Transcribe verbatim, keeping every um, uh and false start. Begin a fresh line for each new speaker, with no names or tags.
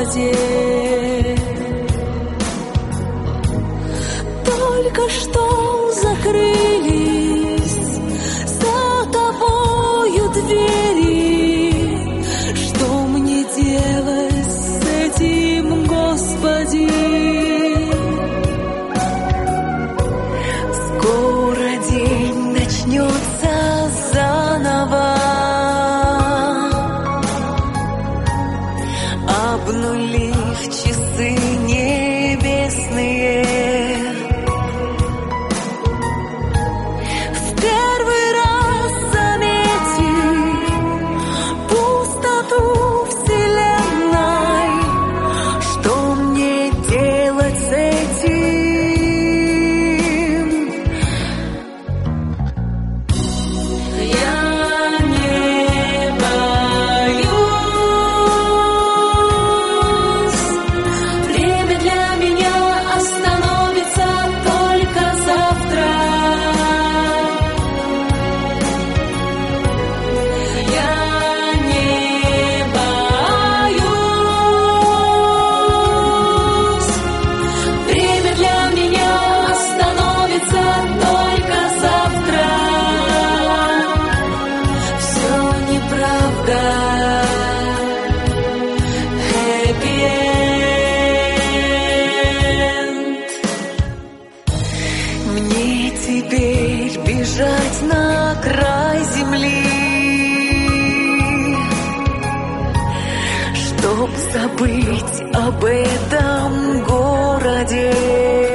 городе. Только что закрылись за тобою двери. Что мне делать с этим, Господи? Скоро день начнется заново, обнулив часы небесные. В первый раз заметив пустоту вселенной, что мне делать с этим? Я не боюсь. Время для меня остановится только завтра. Я не боюсь. Время для меня остановится только завтра. Все неправда. Happy end. Мне теперь бежать на край земли, чтоб забыть об этом городе.